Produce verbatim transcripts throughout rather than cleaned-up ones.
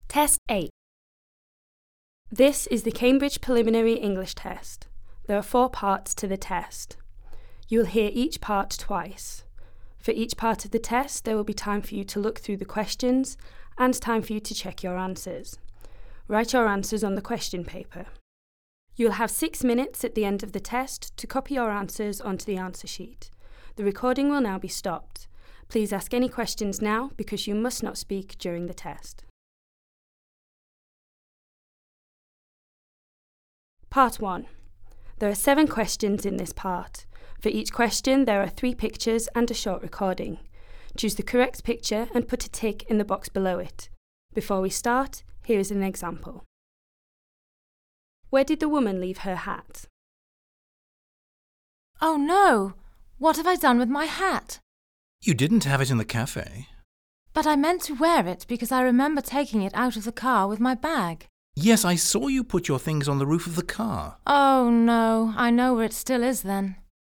Test eight. This is the Cambridge Preliminary English Test. There are four parts to the test. You will hear each part twice. For each part of the test, there will be time for you to look through the questions and time for you to check your answers. Write your answers on the question paper. You'll have six minutes at the end of the test to copy your answers onto the answer sheet. The recording will now be stopped. Please ask any questions now because you must not speak during the test. Part one. There are seven questions in this part. For each question, there are three pictures and a short recording. Choose the correct picture and put a tick in the box below it. Before we start, here is an example. Where did the woman leave her hat? Oh no! What have I done with my hat? You didn't have it in the cafe. But I meant to wear it because I remember taking it out of the car with my bag. Yes, I saw you put your things on the roof of the car. Oh no, I know where it still is then.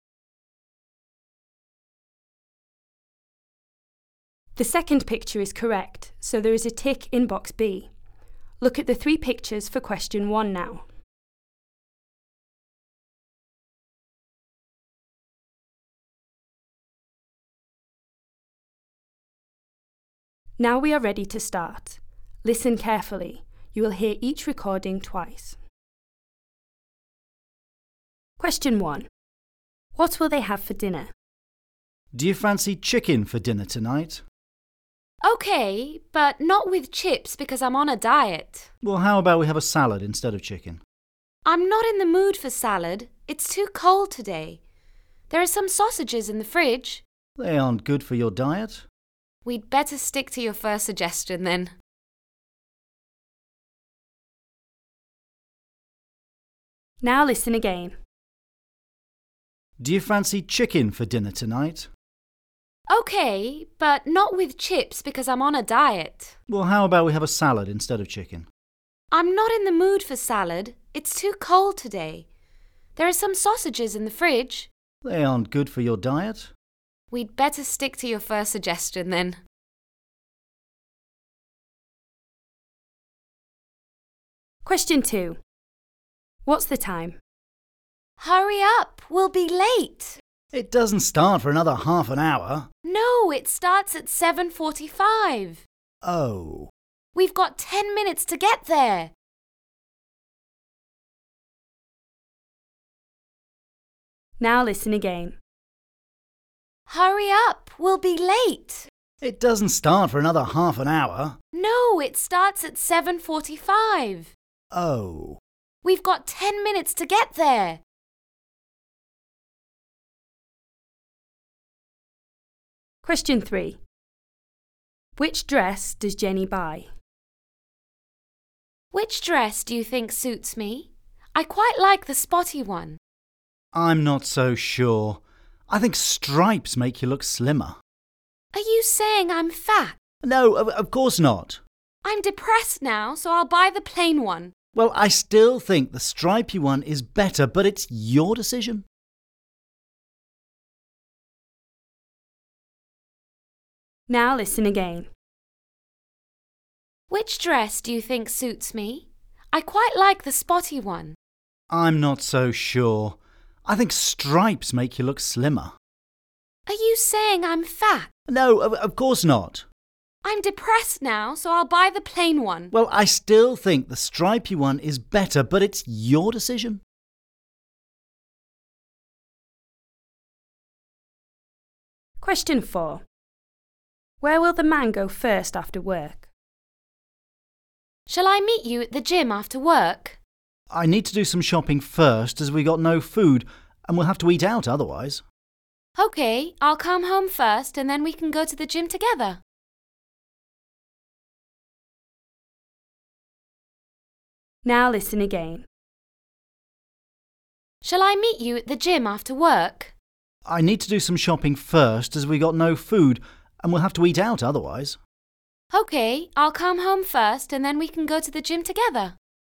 The second picture is correct, so there is a tick in box B. Look at the three pictures for question one now. Now we are ready to start. Listen carefully. You will hear each recording twice. Question one. What will they have for dinner? Do you fancy chicken for dinner tonight? Okay, but not with chips because I'm on a diet. Well, how about we have a salad instead of chicken? I'm not in the mood for salad. It's too cold today. There are some sausages in the fridge. They aren't good for your diet. We'd better stick to your first suggestion then. Now listen again. Do you fancy chicken for dinner tonight? Okay, but not with chips because I'm on a diet. Well, how about we have a salad instead of chicken? I'm not in the mood for salad. It's too cold today. There are some sausages in the fridge. They aren't good for your diet. We'd better stick to your first suggestion then. Question two. What's the time? Hurry up, we'll be late. It doesn't start for another half an hour. No, it starts at seven forty-five. Oh. We've got ten minutes to get there. Now listen again. Hurry up, we'll be late. It doesn't start for another half an hour. No, it starts at seven forty-five. Oh. We've got ten minutes to get there. Question three. Which dress does Jenny buy? Which dress do you think suits me? I quite like the spotty one. I'm not so sure. I think stripes make you look slimmer. Are you saying I'm fat? No, of, of course not. I'm depressed now, so I'll buy the plain one. Well, I still think the stripy one is better, but it's your decision. Now listen again. Which dress do you think suits me? I quite like the spotty one. I'm not so sure. I think stripes make you look slimmer. Are you saying I'm fat? No, of, of course not. I'm depressed now, so I'll buy the plain one. Well, I still think the stripy one is better, but it's your decision. Question four. Where will the man go first after work? Shall I meet you at the gym after work? I need to do some shopping first as we got no food and we'll have to eat out otherwise. Okay, I'll come home first and then we can go to the gym together. Now listen again. Shall I meet you at the gym after work? I need to do some shopping first as we got no food and we'll have to eat out otherwise. Okay, I'll come home first and then we can go to the gym together.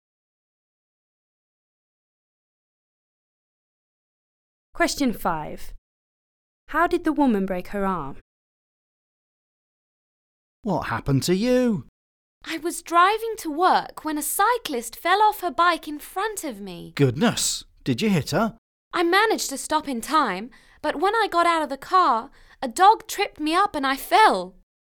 Question five. How did the woman break her arm? What happened to you? I was driving to work when a cyclist fell off her bike in front of me. Goodness, did you hit her? I managed to stop in time, but when I got out of the car, a dog tripped me up and I fell.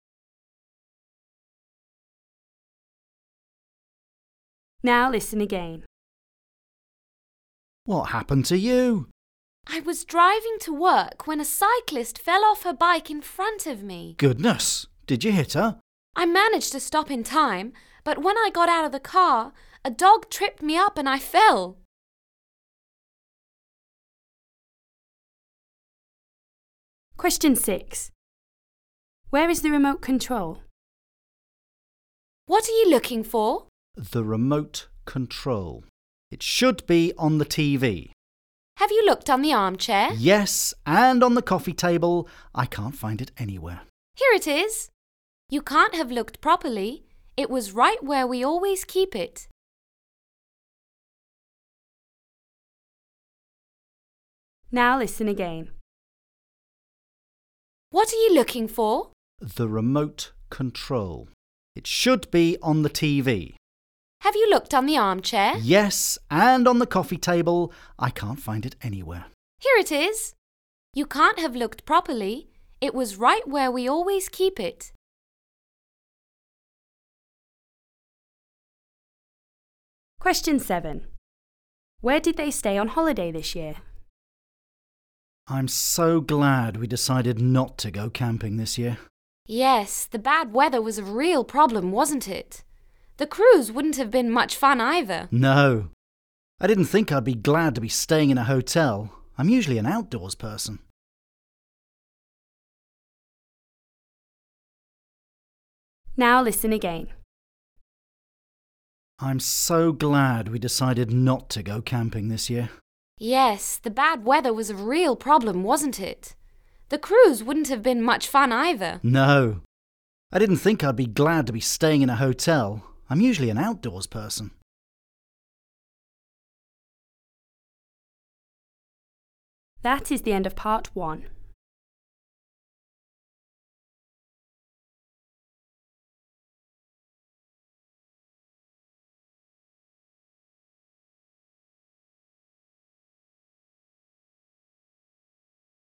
Now listen again. What happened to you? I was driving to work when a cyclist fell off her bike in front of me. Goodness, did you hit her? I managed to stop in time, but when I got out of the car, a dog tripped me up and I fell. Question six. Where is the remote control? What are you looking for? The remote control. It should be on the T V. Have you looked on the armchair? Yes, and on the coffee table. I can't find it anywhere. Here it is. You can't have looked properly. It was right where we always keep it. Now listen again. What are you looking for? The remote control. It should be on the T V. Have you looked on the armchair? Yes, and on the coffee table. I can't find it anywhere. Here it is. You can't have looked properly. It was right where we always keep it. Question seven. Where did they stay on holiday this year? I'm so glad we decided not to go camping this year. Yes, the bad weather was a real problem, wasn't it? The cruise wouldn't have been much fun either. No. I didn't think I'd be glad to be staying in a hotel. I'm usually an outdoors person. Now listen again. I'm so glad we decided not to go camping this year. Yes, the bad weather was a real problem, wasn't it? The cruise wouldn't have been much fun either. No. I didn't think I'd be glad to be staying in a hotel. I'm usually an outdoors person. That is the end of part one.